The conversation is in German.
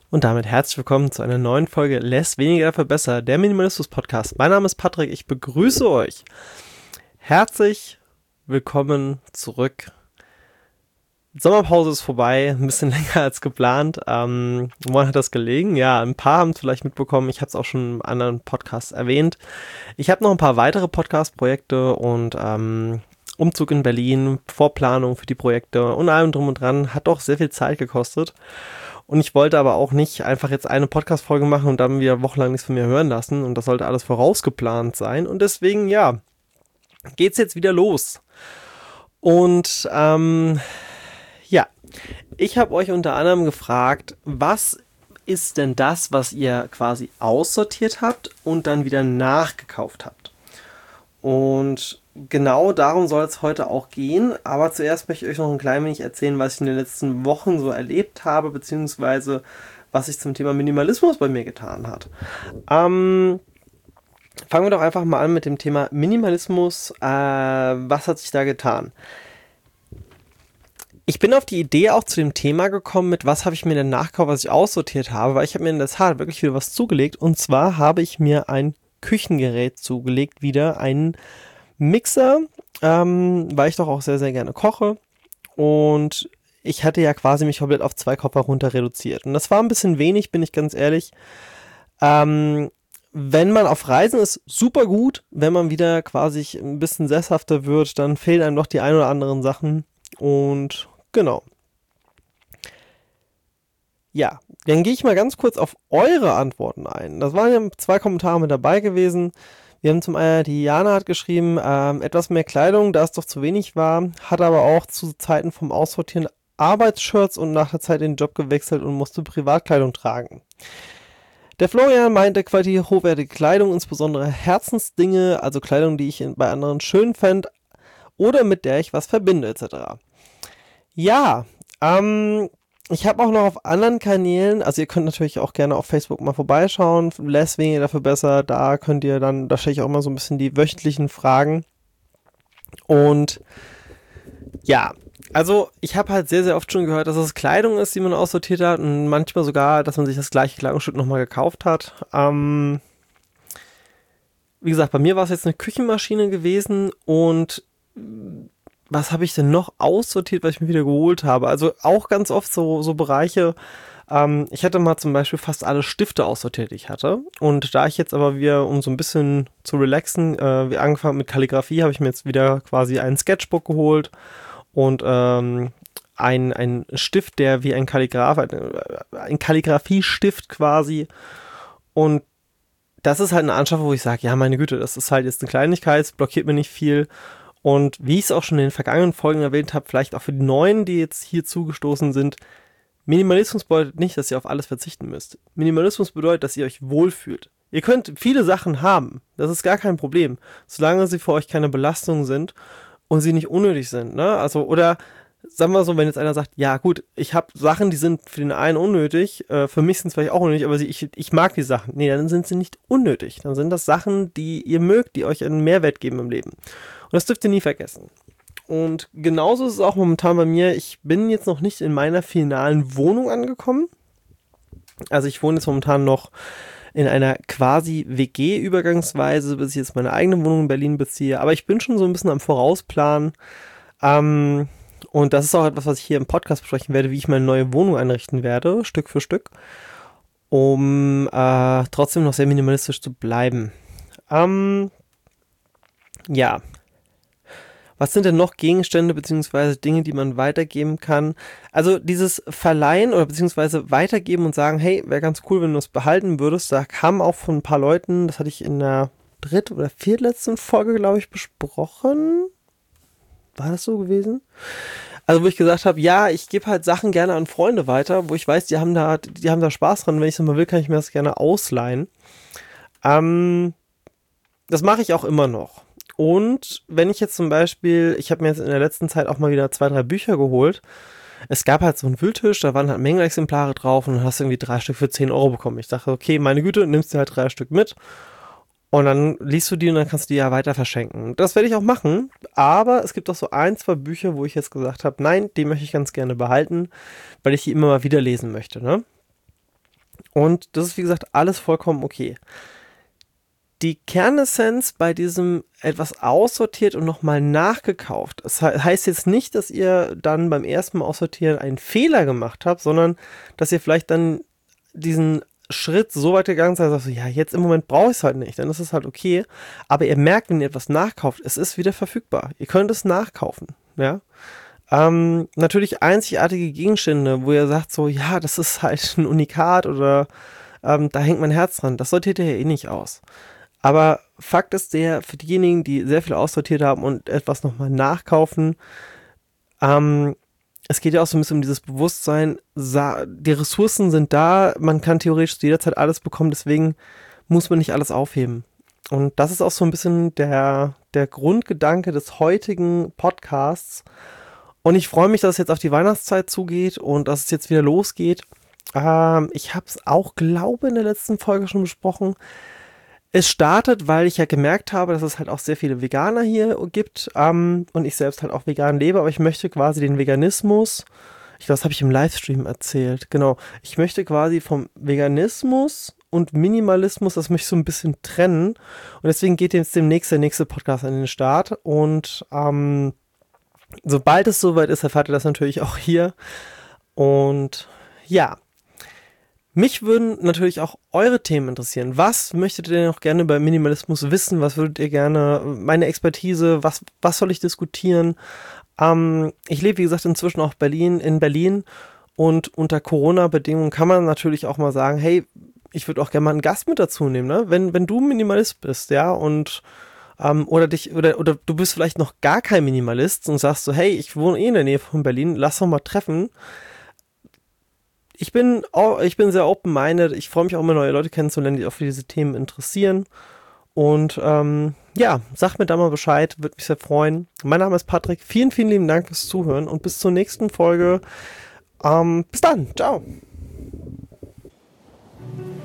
Und damit herzlich willkommen zu einer neuen Folge Less, weniger, dafür besser, der Minimalismus-Podcast. Mein Name ist Patrick, ich begrüße euch. Herzlich willkommen zurück. Die Sommerpause ist vorbei, ein bisschen länger als geplant. Woran hat das gelegen? Ja, ein paar haben es vielleicht mitbekommen. Ich habe es auch schon in anderen Podcasts erwähnt. Ich habe noch ein paar weitere Podcast-Projekte und Umzug in Berlin, Vorplanung für die Projekte und allem drum und dran. Hat doch sehr viel Zeit gekostet. Und ich wollte aber auch nicht einfach jetzt eine Podcast-Folge machen und dann wieder wochenlang nichts von mir hören lassen. Und das sollte alles vorausgeplant sein. Und deswegen, ja, geht's jetzt wieder los. Und, ja, ich habe euch unter anderem gefragt, was ist denn das, was ihr quasi aussortiert habt und dann wieder nachgekauft habt? Und genau darum soll es heute auch gehen, aber zuerst möchte ich euch noch ein klein wenig erzählen, was ich in den letzten Wochen so erlebt habe, beziehungsweise was sich zum Thema Minimalismus bei mir getan hat. Fangen wir doch einfach mal an mit dem Thema Minimalismus. Was hat sich da getan? Ich bin auf die Idee auch zu dem Thema gekommen mit, was habe ich mir denn nachgekauft, was ich aussortiert habe, weil ich habe mir in der Tat wirklich wieder was zugelegt, und zwar habe ich mir ein Küchengerät zugelegt, wieder einen Mixer, weil ich doch auch sehr, sehr gerne koche, und ich hatte ja quasi mich komplett auf 2 Koffer runter reduziert und das war ein bisschen wenig, bin ich ganz ehrlich. Wenn man auf Reisen ist, super gut. Wenn man wieder quasi ein bisschen sesshafter wird, dann fehlen einem noch die ein oder anderen Sachen. Und genau. Ja, dann gehe ich mal ganz kurz auf eure Antworten ein. Das waren ja 2 Kommentare mit dabei gewesen. Wir haben zum einen, die Jana hat geschrieben, etwas mehr Kleidung, da es doch zu wenig war, hat aber auch zu Zeiten vom Aussortieren Arbeitsshirts und nach der Zeit den Job gewechselt und musste Privatkleidung tragen. Der Florian meinte qualitativ hochwertige Kleidung, insbesondere Herzensdinge, also Kleidung, die ich bei anderen schön fände oder mit der ich was verbinde, etc. Ja, ich habe auch noch auf anderen Kanälen, also ihr könnt natürlich auch gerne auf Facebook mal vorbeischauen, Less, weniger, dafür besser, da könnt ihr dann, da stelle ich auch immer so ein bisschen die wöchentlichen Fragen. Und ja, also ich habe halt sehr, sehr oft schon gehört, dass es Kleidung ist, die man aussortiert hat, und manchmal sogar, dass man sich das gleiche Kleidungsstück nochmal gekauft hat. Wie gesagt, bei mir war es jetzt eine Küchenmaschine gewesen, und was habe ich denn noch aussortiert, was ich mir wieder geholt habe? Also auch ganz oft so Bereiche. Ich hatte mal zum Beispiel fast alle Stifte aussortiert, die ich hatte. Und da ich jetzt aber wieder, um so ein bisschen zu relaxen, wie angefangen mit Kalligrafie, habe ich mir jetzt wieder quasi ein Sketchbook geholt und ein Stift, der wie ein Kalligrafiestift quasi. Und das ist halt eine Anschaffung, wo ich sage, ja, meine Güte, das ist halt jetzt eine Kleinigkeit, es blockiert mir nicht viel. Und wie ich es auch schon in den vergangenen Folgen erwähnt habe, vielleicht auch für die Neuen, die jetzt hier zugestoßen sind, Minimalismus bedeutet nicht, dass ihr auf alles verzichten müsst. Minimalismus bedeutet, dass ihr euch wohlfühlt. Ihr könnt viele Sachen haben, das ist gar kein Problem, solange sie für euch keine Belastung sind und sie nicht unnötig sind, ne? Also, oder sagen wir so, wenn jetzt einer sagt, ja gut, ich habe Sachen, die sind für den einen unnötig, für mich sind es vielleicht auch unnötig, aber ich mag die Sachen. Nee, dann sind sie nicht unnötig. Dann sind das Sachen, die ihr mögt, die euch einen Mehrwert geben im Leben. Und das dürft ihr nie vergessen. Und genauso ist es auch momentan bei mir. Ich bin jetzt noch nicht in meiner finalen Wohnung angekommen. Also ich wohne jetzt momentan noch in einer quasi WG-Übergangsweise, bis ich jetzt meine eigene Wohnung in Berlin beziehe. Aber ich bin schon so ein bisschen am Vorausplanen. Und das ist auch etwas, was ich hier im Podcast besprechen werde, wie ich meine neue Wohnung einrichten werde, Stück für Stück, um trotzdem noch sehr minimalistisch zu bleiben. Ja. Was sind denn noch Gegenstände bzw. Dinge, die man weitergeben kann? Also dieses Verleihen oder beziehungsweise weitergeben und sagen, hey, wäre ganz cool, wenn du es behalten würdest, da kam auch von ein paar Leuten, das hatte ich in der 3. oder 4. Folge, glaube ich, besprochen. War das so gewesen? Also wo ich gesagt habe, ja, ich gebe halt Sachen gerne an Freunde weiter, wo ich weiß, die haben da Spaß dran. Wenn ich es mal will, kann ich mir das gerne ausleihen. Das mache ich auch immer noch. Und wenn ich jetzt zum Beispiel, ich habe mir jetzt in der letzten Zeit auch mal wieder 2, 3 Bücher geholt. Es gab halt so einen Wühltisch, da waren halt Mengenexemplare drauf und dann hast du irgendwie 3 Stück für 10 Euro bekommen. Ich dachte, okay, meine Güte, nimmst du halt 3 Stück mit und dann liest du die und dann kannst du die ja weiter verschenken. Das werde ich auch machen, aber es gibt auch so 1, 2 Bücher, wo ich jetzt gesagt habe, nein, die möchte ich ganz gerne behalten, weil ich die immer mal wieder lesen möchte, ne? Und das ist, wie gesagt, alles vollkommen okay. Die Kernessenz bei diesem etwas aussortiert und nochmal nachgekauft. Das heißt jetzt nicht, dass ihr dann beim ersten Mal aussortieren einen Fehler gemacht habt, sondern dass ihr vielleicht dann diesen Schritt so weit gegangen seid, dass ihr sagt, ja, jetzt im Moment brauche ich es halt nicht, dann ist es halt okay. Aber ihr merkt, wenn ihr etwas nachkauft, es ist wieder verfügbar. Ihr könnt es nachkaufen, ja. Natürlich einzigartige Gegenstände, wo ihr sagt so, ja, das ist halt ein Unikat oder da hängt mein Herz dran. Das sortiert ihr ja eh nicht aus. Aber Fakt ist der, für diejenigen, die sehr viel aussortiert haben und etwas nochmal nachkaufen, es geht ja auch so ein bisschen um dieses Bewusstsein, die Ressourcen sind da, man kann theoretisch jederzeit alles bekommen, deswegen muss man nicht alles aufheben. Und das ist auch so ein bisschen der Grundgedanke des heutigen Podcasts. Und ich freue mich, dass es jetzt auf die Weihnachtszeit zugeht und dass es jetzt wieder losgeht. Ich habe es auch, glaube in der letzten Folge schon besprochen. Es startet, weil ich ja gemerkt habe, dass es halt auch sehr viele Veganer hier gibt und ich selbst halt auch vegan lebe, aber ich möchte quasi den Veganismus, ich glaube, das habe ich im Livestream erzählt, genau, ich möchte quasi vom Veganismus und Minimalismus, das möchte ich so ein bisschen trennen und deswegen geht jetzt demnächst der nächste Podcast an den Start und sobald es soweit ist, erfahrt ihr das natürlich auch hier und ja, mich würden natürlich auch eure Themen interessieren. Was möchtet ihr noch gerne über Minimalismus wissen? Was würdet ihr gerne, meine Expertise, was soll ich diskutieren? Ich lebe, wie gesagt, inzwischen auch in Berlin und unter Corona-Bedingungen kann man natürlich auch mal sagen, hey, ich würde auch gerne mal einen Gast mit dazu nehmen, ne? Wenn du Minimalist bist, ja, und oder du bist vielleicht noch gar kein Minimalist und sagst so, hey, ich wohne eh in der Nähe von Berlin, lass doch mal treffen. Ich bin sehr open-minded. Ich freue mich auch immer, neue Leute kennenzulernen, die auch für diese Themen interessieren. Und ja, sagt mir da mal Bescheid, würde mich sehr freuen. Mein Name ist Patrick. Vielen, vielen lieben Dank fürs Zuhören und bis zur nächsten Folge. Bis dann. Ciao.